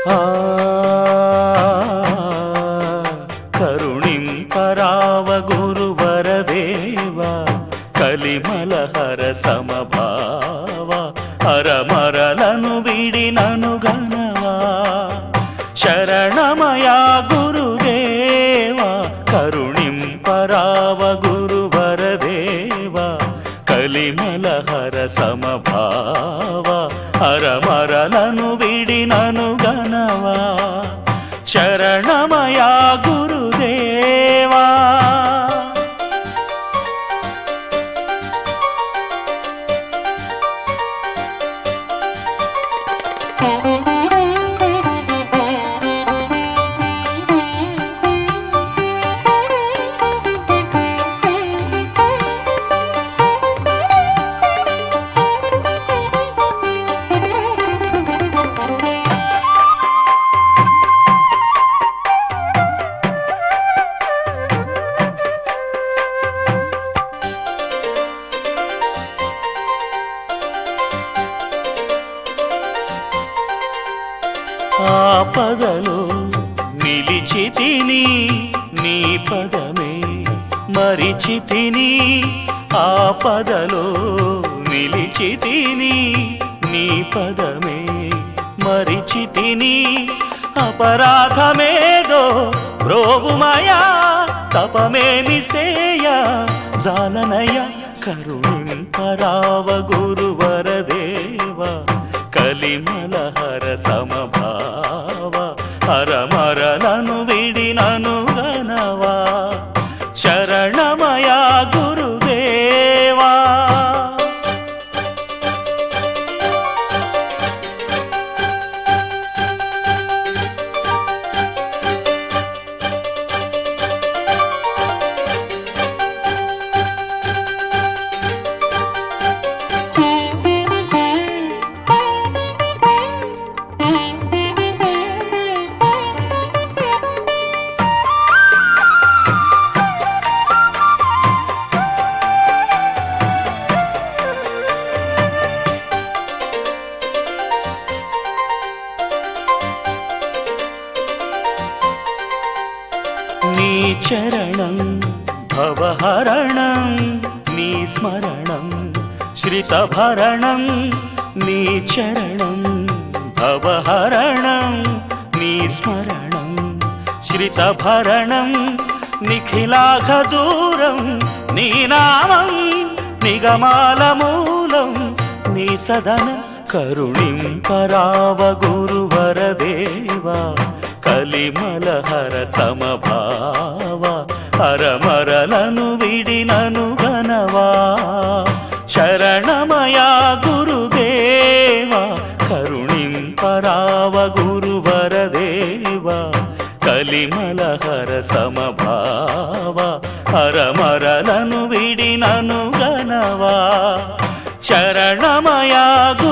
ఆ కరుణింపరావ గురువరదేవ కలిమలహర సమభావ హరమరలను విడినను గణవా శరణమయా గురుదేవ కరుణింపరావ గురువరదేవ కలిమలహర సమభావ హరమరలను విడినను గణవా శరణమయా గురుదేవా. ఆపదలో నిలిచితిని నీ పదమే మరిచితిని ఆపదలో నిలిచితిని నీ పదమే మరిచితిని అపరాధమేదో ప్రోగుమయా తపమేమి సేయ జాలనయ కరుణింపరావ గురువరదేవ కలిమలహర సమభావ హరమరలను విడినను గణవా శరణమయా గురుదేవా. నీ చరణం భవహరణం నీ స్మరణం శ్రితభరణం నీ చరణం భవహరణం నీ స్మరణం శ్రితభరణం నిఖిలాఘ దూరం నీ నామం నిగమాల మూలం నీ సదన కరుణింపరావ గురువరదేవా కలిమలహర సమభావ హరమరలను విడినను గణవా శరణమయా గురుదేవ కరుణింపరావ గురువరదేవ కలిమలహర సమభావ హరమరలను విడినను గణవా శరణమయా